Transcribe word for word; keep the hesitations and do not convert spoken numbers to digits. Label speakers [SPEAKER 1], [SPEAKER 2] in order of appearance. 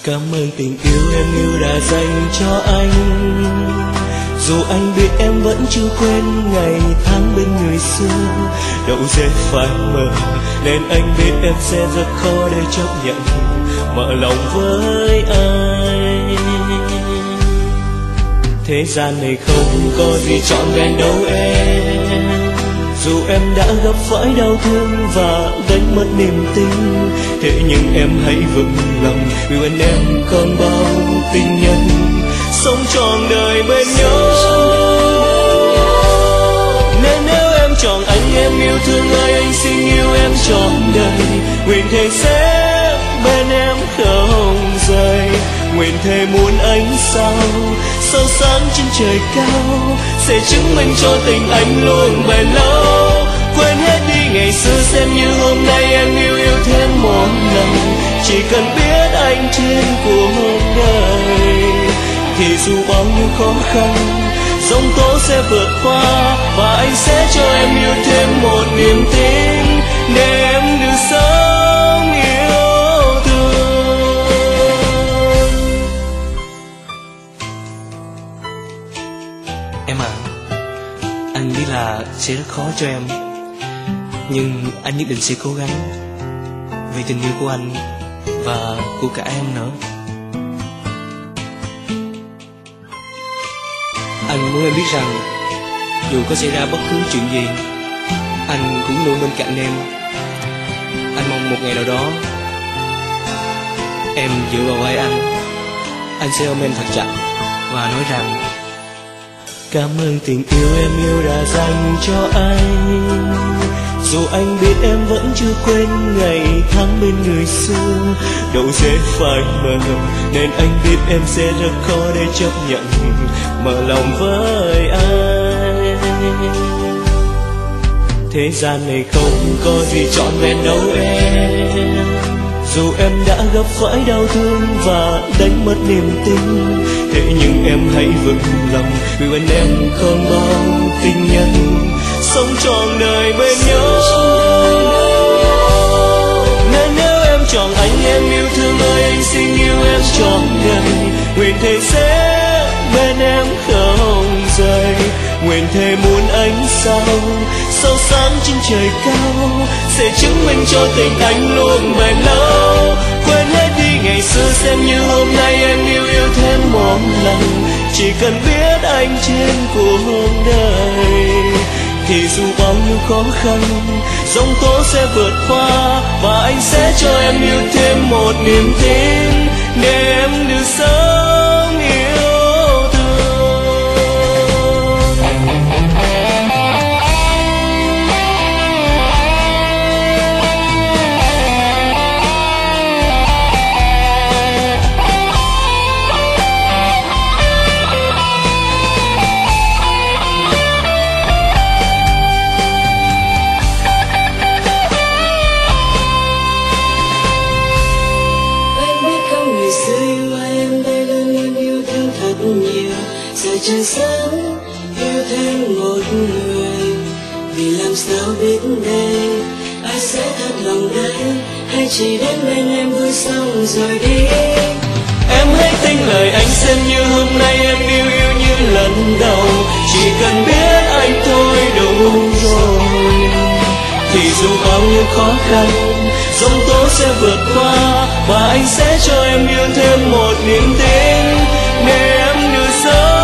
[SPEAKER 1] Cảm ơn tình yêu em như đã dành cho anh. Dù anh biết em vẫn chưa quên ngày tháng bên người xưa, đậu dễ phải mờ nên anh biết em sẽ rất khó để chấp nhận mở lòng với anh. Thế gian này không có gì trọn vẹn đâu em, dù em đã gặp phải đau thương và đánh mất niềm tin, thế nhưng em hãy vững lòng vì bên em còn bao tình nhân sống trọn đời bên nhau. Nên nếu em chọn anh, em yêu thương ơi, anh xin yêu em trọn đời. Nguyện thề sẽ bên em không rời, nguyện thề muôn ánh sao soi sáng trên trời cao sẽ chứng minh cho tình anh luôn bền lâu. Quên hết đi ngày xưa, xem như hôm nay em yêu yêu thêm một lần. Chỉ cần biết anh trên cuộc đời thì dù bao nhiêu khó khăn giông tố sẽ vượt qua, và anh sẽ cho em yêu thêm một niềm tin để em được sống yêu thương.
[SPEAKER 2] Em à, anh biết là sẽ rất khó cho em, nhưng anh nhất định sẽ cố gắng vì tình yêu của anh và của cả em nữa. Anh muốn em biết rằng dù có xảy ra bất cứ chuyện gì, anh cũng luôn bên cạnh em. Anh mong một ngày nào đó em dựa vào vai anh, anh sẽ ôm em thật chặt và nói rằng
[SPEAKER 1] cảm ơn tình yêu em yêu đã dành cho anh. Dù anh biết em vẫn chưa quên ngày tháng bên người xưa, đậu dễ phải mờ nên anh biết em sẽ rất khó để chấp nhận mở lòng với anh. Thế gian này không có gì trọn vẹn đâu em, dù em đã gặp phải đau thương và đánh mất niềm tin, thế nhưng em hãy vững lòng vì bên em còn bao tình nhân sống trọn đời bên nhau. Nên nếu em chọn anh, em yêu thương ơi, anh xin yêu em trọn đời. Nguyện thề sẽ bên em không rời, nguyện thề muôn ánh sao soi sáng trên trời cao sẽ chứng minh cho tình anh luôn bền lâu. Quên hết đi ngày xưa, xem như hôm nay em yêu yêu thêm một lần. Chỉ cần biết anh trên cuộc đời thì dù bao nhiêu khó khăn giông tố sẽ vượt qua, và anh sẽ cho em yêu thêm một niềm tin để em được sống yêu thương.
[SPEAKER 3] Trời sáng yêu thêm một người, vì làm sao biết đây ai sẽ thật lòng đây, hay chỉ đến bên em vui xong rồi đi.
[SPEAKER 1] Em hãy tin lời anh, xem như hôm nay em yêu yêu như lần đầu. Chỉ cần biết anh thôi đủ rồi, thì dù bao nhiêu khó khăn giông tố sẽ vượt qua, và anh sẽ cho em yêu thêm một niềm tin để em được sống